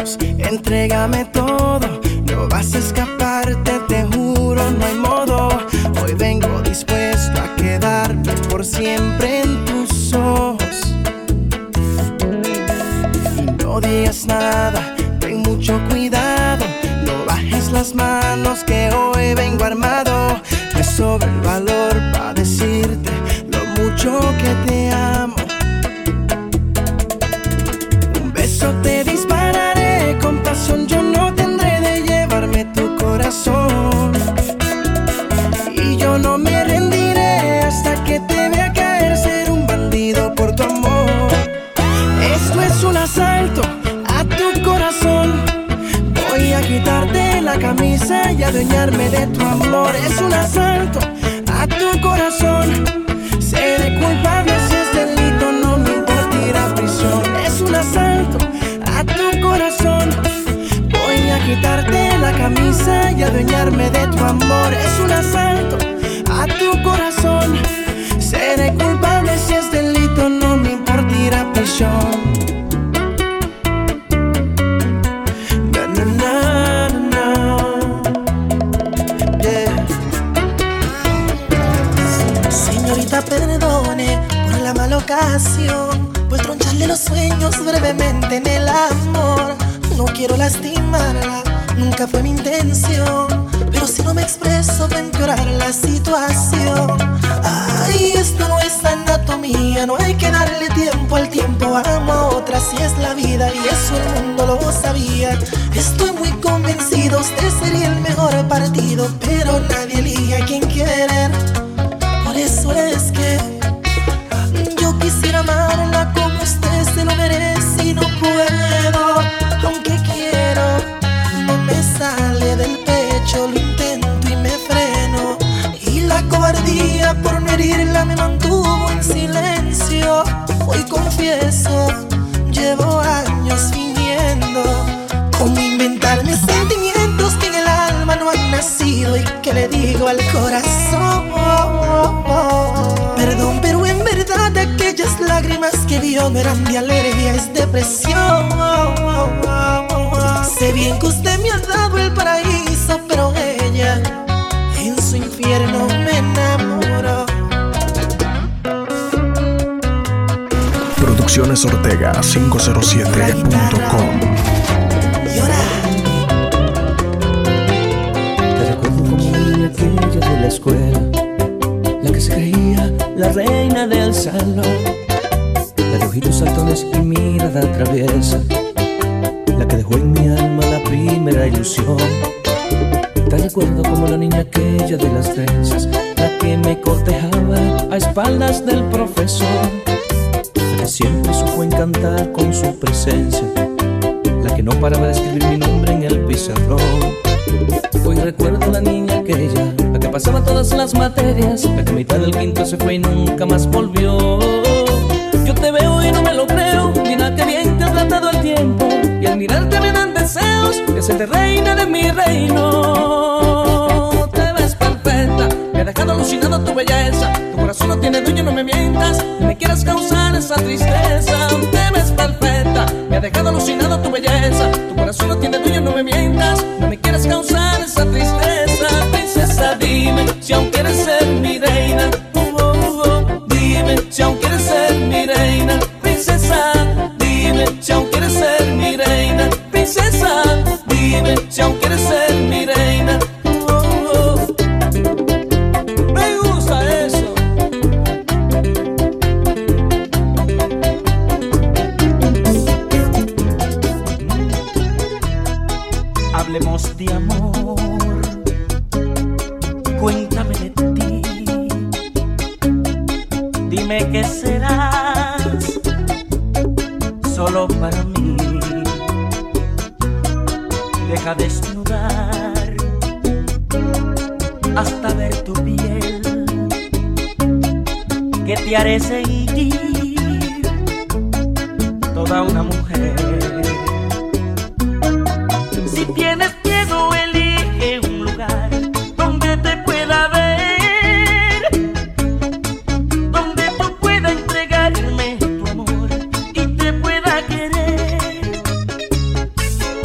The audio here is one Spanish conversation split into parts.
manos, entrégame todo, no vas a escaparte, te juro, no hay modo. Hoy vengo dispuesto a quedarme por siempre en tus ojos. Y no digas nada, ten mucho cuidado, no bajes las manos que hoy vengo armado. Me sobra el valor para decirte lo mucho que te amo. Un beso te dispararé con pasión, yo no tendré de llevarme tu corazón. Y yo no me rendiré hasta que te vea caer, ser un bandido por tu amor. Esto es un asalto a tu corazón. Voy a quitarte la camisa y adueñarme de tu amor. Es un asalto a tu corazón. Seré culpable si es delito, no me importa ir a prisión. Es un asalto a tu corazón. Voy a quitarte la camisa y adueñarme de tu amor. Es un asalto a tu corazón. Seré culpable si es delito, no me importa ir a prisión. Perdone por la mala ocasión, por troncharle los sueños brevemente en el amor. No quiero lastimarla, nunca fue mi intención, pero si no me expreso va a empeorar la situación. Ay, esto no es anatomía, no hay que darle tiempo al tiempo. Amo a otra, si es la vida y eso el mundo lo sabía. Estoy muy convencido, usted sería el mejor partido, pero nadie elige a quien querer. Por eso es que yo quisiera amarla como usted se lo merece y no puedo, aunque quiero, no me sale del pecho, lo intento y me freno. Y la cobardía por no herirla me mantuvo en silencio. Hoy confieso, llevo años fingiendo cómo inventarme sentimientos que en el alma no han nacido y que le digo al corazón. Perdón, pero en verdad aquellas lágrimas que vio no eran de alergia, es depresión. Sé bien que usted me ha dado el paraíso, pero ella en su infierno me enamoró. Producciones Ortega 507.com. Te recuerdo como niña aquella de la escuela, la que se creía la reina del salón, la de ojitos saltones y mirada traviesa, la que dejó en mi alma la primera ilusión. Te recuerdo como la niña aquella de las trenzas, la que me cortejaba a espaldas del profesor, la que siempre supo encantar con su presencia, la que no paraba de escribir mi nombre en el pizarrón. Hoy recuerdo a la niña aquella, la que pasaba todas las materias, la que a mitad del quinto se fue y nunca más volvió. Yo te veo y no me lo creo, mira que bien te has tratado el tiempo, y al mirarte me dan deseos de serte reina de mi reino. Te ves perfecta, me ha dejado alucinado tu belleza, tu corazón no tiene dueño, no me mientas, no me quieras causar esa tristeza. Te ves perfecta, me ha dejado alucinado tu belleza, tu corazón no tiene dueño, no me mientas, no me quieras causar esa tristeza. Princesa, dime si aún quieres ser mi reina, dime si aún quieres ser mi reina. Princesa, dime si aún quieres ser mi reina. Princesa, dime si aún quieres ser mi reina. Me gusta eso. Hablemos de amor, cuéntame de ti, dime que serás solo para mí. Deja desnudar hasta ver tu piel, que te haré sentir toda una mujer. Si tienes miedo, elige un lugar donde te pueda ver, donde tú puedas entregarme tu amor y te pueda querer.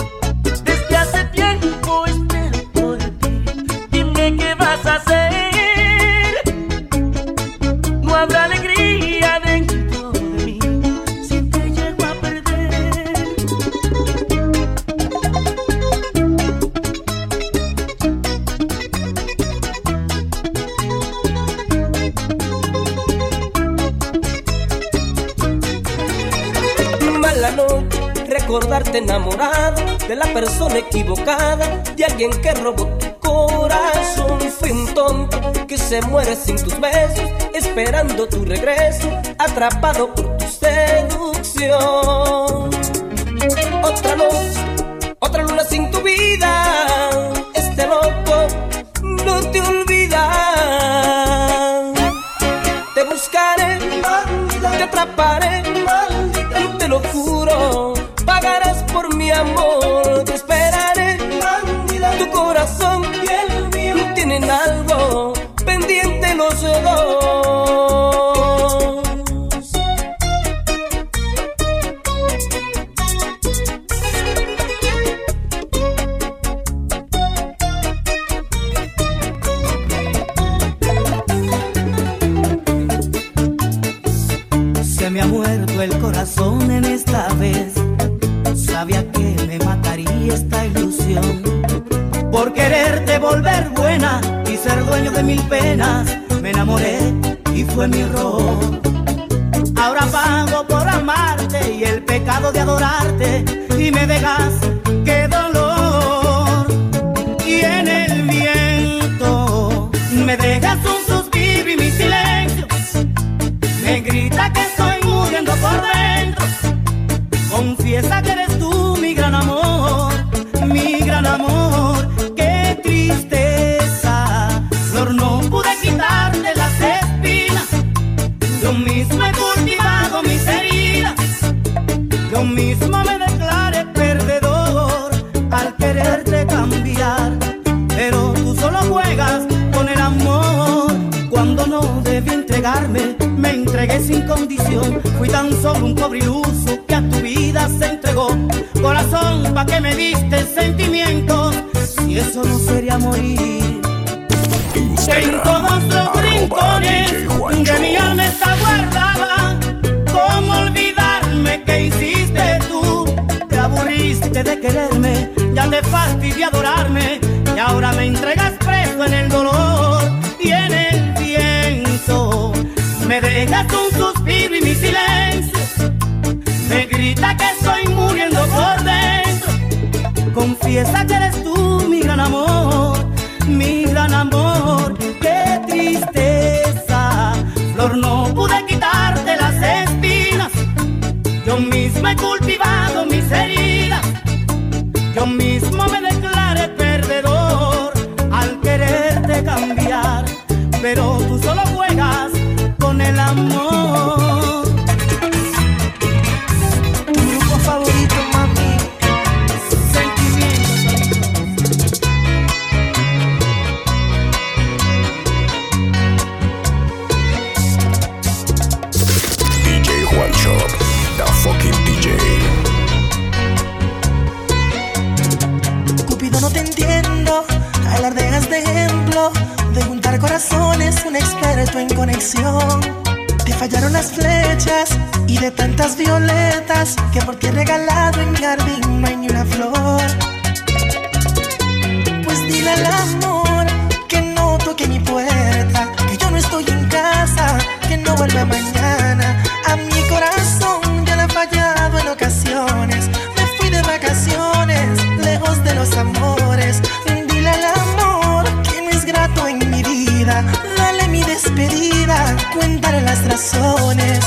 viste enamorado de la persona equivocada, de alguien que robó tu corazón. Fui un tonto que se muere sin tus besos, esperando tu regreso, atrapado por tu seducción. Otra noche, otra luna sin tu vida, este loco no te olvida. Te buscaré, te atraparé, te lo juro, pagarás por mi amor. Te esperaré, tu corazón y el mío tienen algo pendiente los dos. Se me ha muerto el corazón en esta vez. Sabía que me mataría esta ilusión. Por quererte volver buena y ser dueño de mil penas, me enamoré y fue mi error. Ahora pago por amarte y el pecado de adorarte, y me dejas, qué dolor. Y en el viento me dejas un suspiro y mi silencio me grita que estoy muriendo por dentro. Confiesa que eres tú mi gran amor, mi gran amor. Qué tristeza, Flor, no pude quitarte las espinas. Yo mismo he cultivado mis heridas, yo mismo me declaré perdedor al quererte cambiar. Pero tú solo juegas con el amor cuando no debí entregarme. Me entregué sin condición, fui tan solo un pobre iluso que a tu vida se entregó. Corazón, ¿pa' qué me diste sentimientos si eso no sería morir? En todos los rincones de mi alma está guardada. ¿Cómo olvidarme que hiciste tú? Te aburriste de quererme, ya te fastidié adorarme, y ahora me entregas preso en el dolor y en el viento. Me dejas un suspiro y mi silencio me grita que estoy muriendo por dentro. Confiesa que eres tú mi gran amor, mi gran amor. Qué tristeza, Flor, no pude quitarte las espinas. Yo mismo he cultivado mis heridas, yo mismo me declaré perdedor al quererte cambiar. Pero tú solo juegas con el amor. Tu grupo favorito, mami. DJ Juan Shop, the fucking DJ. Cupido, no te entiendo. Alardeas de ejemplo de juntar corazones, un experto en conexión. Te fallaron las flechas y de tantas violetas que por ti he regalado en mi jardín no hay ni una flor. Pues dile al amor que no toque mi puerta, que yo no estoy en casa, que no vuelva mañana. A mi corazón ya le he fallado en ocasiones. Me fui de vacaciones, lejos de los amores. Dile al amor que no es grato en mi vida. Dale mi despedida, cuéntale las razones.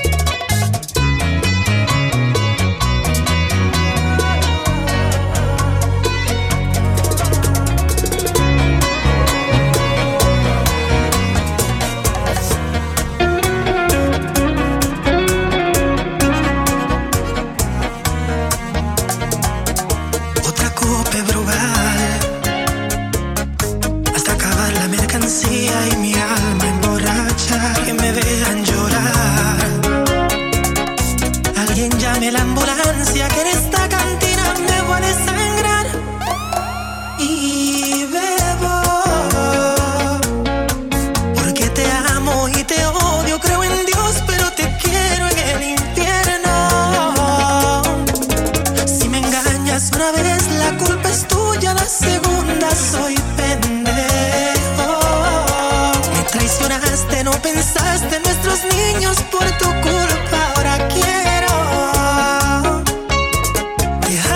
Otra copa brugal hasta acabar la mercancía y mi alma emborracha. Que me vean llorar, alguien llame la ambulancia, que en esta cantina me voy a desangrar. Y bebo porque te amo y te odio. Creo en Dios pero te quiero en el infierno. Si me engañas una vez la culpa es tuya, la segunda soy pendejo. Me traicionaste, no pensaste en nuestros niños, por tu culpa ahora quiero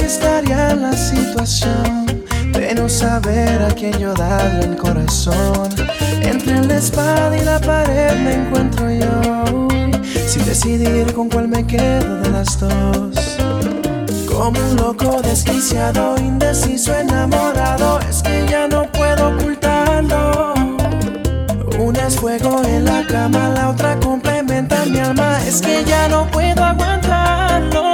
que estaría la situación de no saber a quién yo darle el corazón. Entre la espada y la pared me encuentro yo, sin decidir con cuál me quedo de las dos. Como un loco desquiciado, indeciso, enamorado, es que ya no puedo ocultarlo. Una es fuego en la cama, la otra complementa mi alma, es que ya no puedo aguantarlo.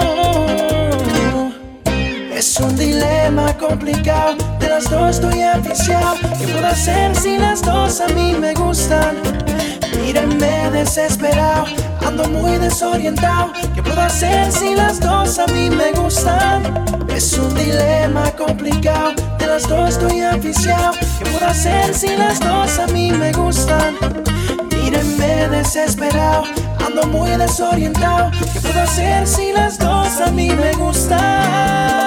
Es un dilema complicado, de las dos estoy enviciado. ¿Qué puedo hacer si las dos a mí me gustan? Mírenme desesperado, ando muy desorientado. ¿Qué puedo hacer si las dos a mí me gustan? Es un dilema complicado, de las dos estoy enviciado. ¿Qué puedo hacer si las dos a mí me gustan? Mírenme desesperado, ando muy desorientado. ¿Qué puedo hacer si las dos a mí me gustan?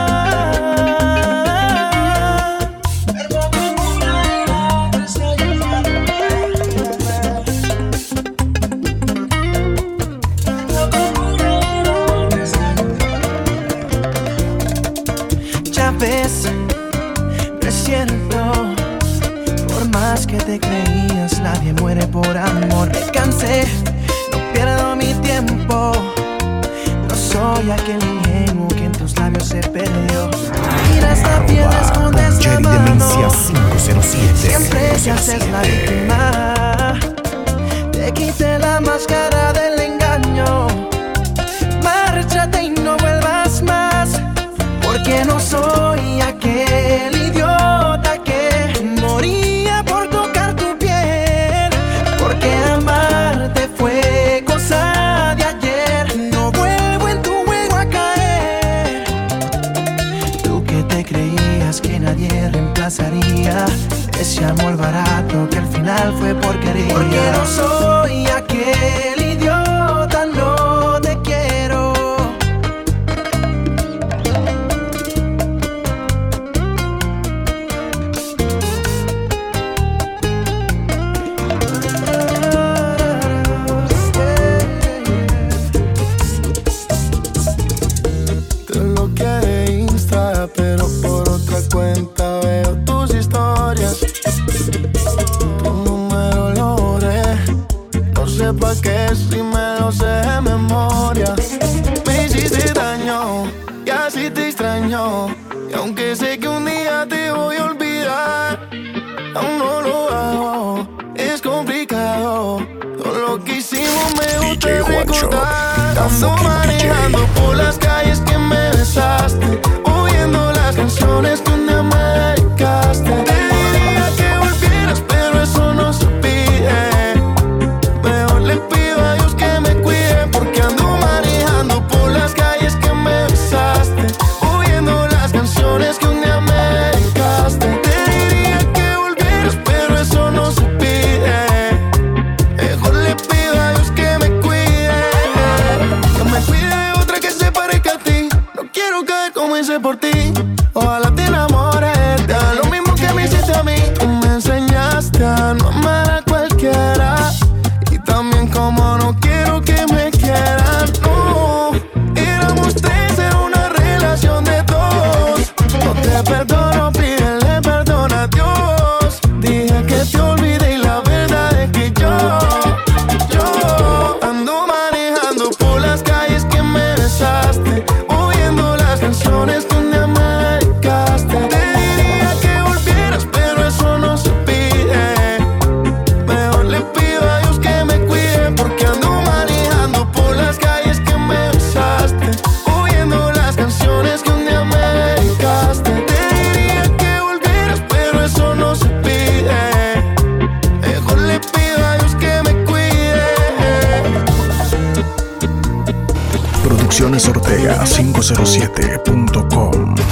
Ves, no es cierto. Por más que te creías, nadie muere por amor. Me cansé, no pierdo mi tiempo. No soy aquel ingenuo que en tus labios se perdió. Mira esta piel, escondes la mano. 507. Siempre te haces la víctima. Te quité la máscara del engaño. Márchate y no vuelvas más, porque no soy aquel idiota que moría por tocar tu piel. Porque amarte fue cosa de ayer. No vuelvo en tu juego a caer. Tú que te creías que nadie reemplazaría ese amor barato que al final fue porquería. Porque no soy aquel idiota, no te quiero. Pero por otra cuenta veo tus historias. Tu número lo borré, no sé pa' qué si me lo sé de memoria. Me hiciste daño y así te extraño. Y aunque sé que un día te voy a olvidar, aún no lo hago, es complicado. Todo lo que hicimos me gusta recordar. Ando manejando por las calles que me besaste, oyendo las canciones que un día me dedicaste. Te diría que volvieras, pero eso no se pide. Mejor le pido a Dios que me cuide, porque ando manejando por las calles que me besaste, oyendo las canciones que un día me dedicaste. Te diría que volvieras, pero eso no se pide. Mejor le pido a Dios que me cuide de otra que se parezca a ti. No quiero caer como hice por ti. Ojalá te enamores, te haga lo mismo que me hiciste a mí. Tú me enseñaste a no amar a cualquiera, y también como no quiero que me quieran. No, éramos tres, era una relación de dos. No te perdono, pídele perdón a Dios. Dije que te olvidé y la verdad es que yo ando manejando por las calles que me besaste, oyendo las canciones que un día me dedicaste. Te diría que volvieras, pero eso no se pide. Mejor le pido a Dios que me cuide, porque ando manejando por las calles que me besaste, oyendo las canciones que un día me dedicaste. Te diría que volvieras, pero eso no se pide. Mejor le pido a Dios que me cuide. Producciones Ortega 507.com.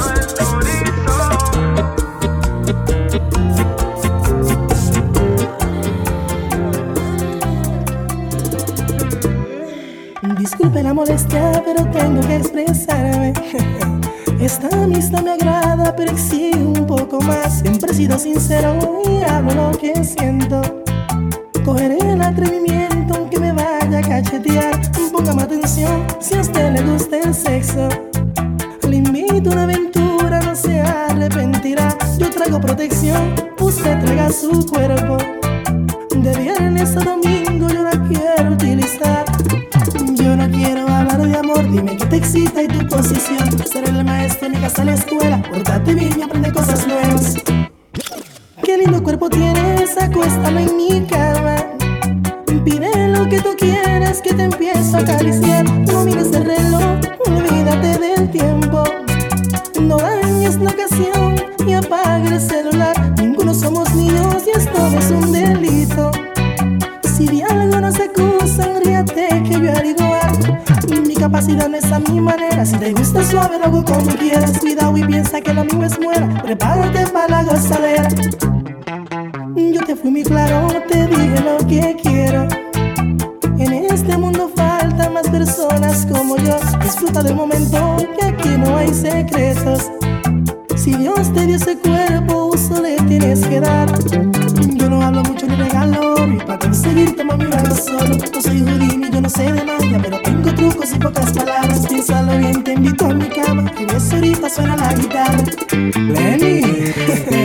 Disculpe la molestia, pero tengo que expresarme. Esta amistad me agrada, pero exige un poco más. Siempre he sido sincero y hablo lo que siento. Cogeré el atrevimiento aunque me vaya a cachetear. Póngame atención si a usted le gusta el sexo. Le bonita una aventura, no se arrepentirá. Yo traigo protección, usted traiga su cuerpo. De viernes a domingo yo la quiero utilizar. Yo no quiero hablar de amor, dime qué te excita y tu posición. Ser el maestro en mi casa, la escuela, pórtate bien y aprende cosas nuevas. Qué lindo cuerpo tienes, acuéstalo en mi cama. Pide lo que tú quieras, que te empiezo a acariciar. No mires el reloj, olvídate del tiempo. No dañes la ocasión y apaga el celular. Ninguno somos niños y esto no es un delito. Si de algo nos acusan, ríate que yo haré igual. Mi capacidad no es a mi manera. Si te gusta suave, lo hago como quieras. Cuidado y piensa que lo mío es muera. Prepárate para la gozadera. Yo te fui muy claro, te dije lo que quiero. En este mundo faltan más personas como yo. Disfruta del momento, que aquí no hay secretos. Si Dios te dio ese cuerpo, uso le tienes que dar. Yo no hablo mucho ni regalo, y para conseguirte mami lo hago solo. No soy Houdini, yo no sé de magia, pero tengo trucos y pocas palabras. Piénsalo bien, te invito a mi cama, que ves ahorita suena la guitarra. Lenny.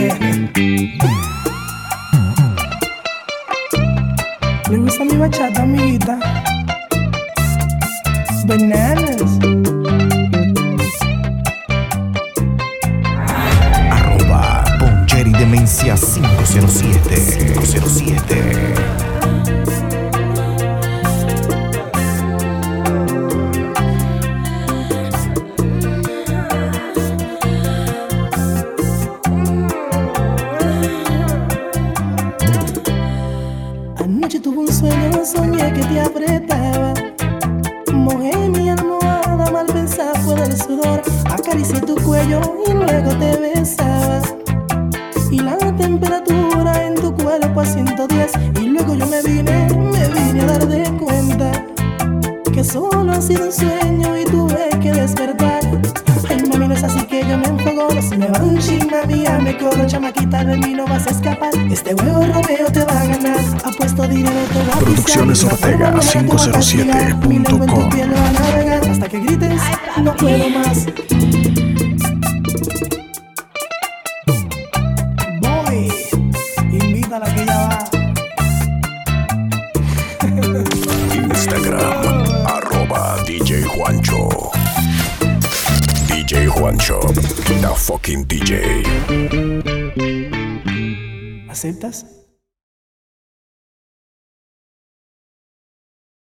¿Le gusta mi bachata, amiguita? Bananas. Poncheri Demencia 507. Anoche tuve un sueño, soñé que te apretaba. Mojé mi almohada, mal pensada por el sudor. Acaricié tu cuello y luego te besaba. Y la temperatura en tu cuerpo a 110. Y luego yo me vine a dar de cuenta que solo ha sido un sueño y tuve que despertar. Ay mami, no es así que yo me enfogo. Si me va un chin, mami, ya me corro. Chamaquita, de mí no vas a escapar. Este juego Romeo te va a ganar. Apuesto dinero, te va a Producciones Ortega 507.com. Hasta que grites, no puedo más. Voy, invítala que ya va. Instagram, @DJ Juancho. DJ Juancho, the fucking DJ. ¿Aceptas?